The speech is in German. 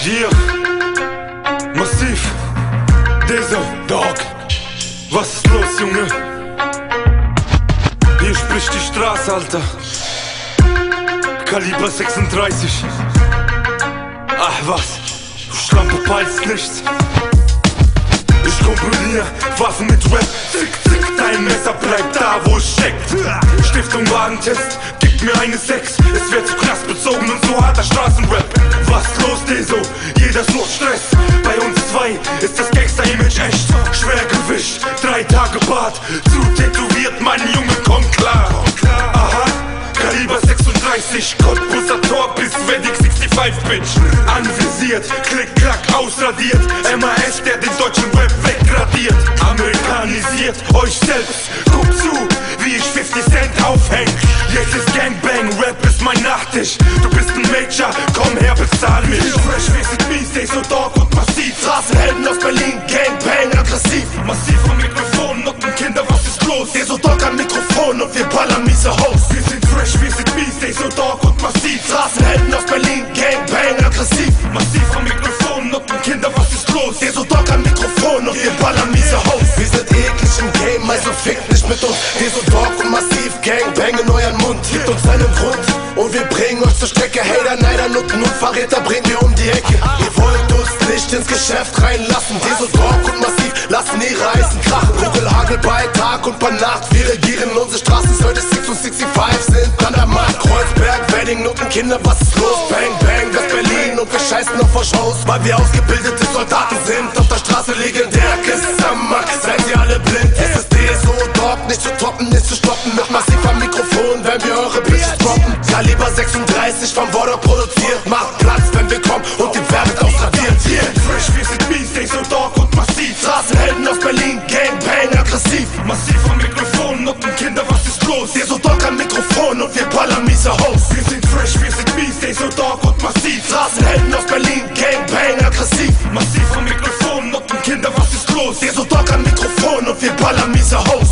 Yeah, massiv, dieser Dog. Was ist los, Junge? Hier spricht die Straße, Alter. Kaliber 36. Ach was, du Schlampe peilst nichts. Ich kombiniere Waffen mit Rap. Zick, zick, dein Messer bleibt da, wo es steckt. Stiftung Warentest, gib mir eine 6. Es wird zu krass bezogen und so harter Straßenrap. Was los, Deso? Jeder so Stress. Bei uns zwei ist das Gangster-Image echt. Schwergewicht, 3 Tage Bart. Zu tätowiert, mein Junge, komm klar. Aha, Kaliber 36, Cottbusser Tor bis Wedding 65, Bitch. Anvisiert, klick, klack, ausradiert. MAS, der den deutschen Rap wegradiert. Amerikanisiert euch selbst. Guck zu, wie ich 50 Cent aufhäng. Jetzt ist Gangbang, Rap ist mein Nachtisch. Du bist ein Major, komm her, bezahl mich. Fresh, wir sind mies, so Dog und massiv. Straßenhelden aus Berlin, Gangbang, aggressiv. Massiv am Mikrofon, Nottenkinder, was ist los? So Dog am Mikrofon und wir ballern miese Hoes. Wir sind fresh, wir sind mies, so Dog und massiv. Straßenhelden aus Berlin, Gangbang, aggressiv. Massiv am Mikrofon, Nottenkinder, was ist los? So Dog am Mikrofon und wir ballern miese Hoes. Wir sind eklig im Game, also fickt nicht mit uns. So Dog und massiv, Gangbang in euren Mund. Gibt uns einen Grund und wir bringen euch zur Strecke. Hater, Neider, Nutten und Verräter bringen wir um die Ecke. Ihr wollt uns nicht ins Geschäft reinlassen. So Dog und massiv lassen ihre Eisen krachen. Kugelhagel bei Tag und bei Nacht. Wir regieren unsere Straßen, heute 6 und 65 sind an der Macht. Kreuzberg, Wedding, Nuttenkinder, was ist los? Bang, bang, West-Berlin und wir scheißen auf euch aus, weil wir ausgebildete Soldaten sind. Auf der Straße legendär, Kissamak, seid ihr alle blind. SSD, so Dog, nicht zu toppen, nicht zu stoppen. Mit massiv am Mikrofon, wenn wir eure Bitches droppen. Kaliber 36 vom Wodder produziert. Macht Platz, wenn wir kommen und ihr werdet ausradiert. Hier, fresh, wir sind mies, so Dog und massiv. Straßenhelden aus Berlin, Gangbang, aggressiv. Massiv am Mikrofon, Nottenkinder, was ist los? So Dog am Mikrofon und wir ballern miese Hoes. Wir sind fresh, wir sind mies, so Dog und massiv. Straßenhelden aus Berlin, Gangbang, aggressiv. Massiv am Mikrofon, Nottenkinder, was ist los? So Dog am Mikrofon und wir ballern miese Hoes.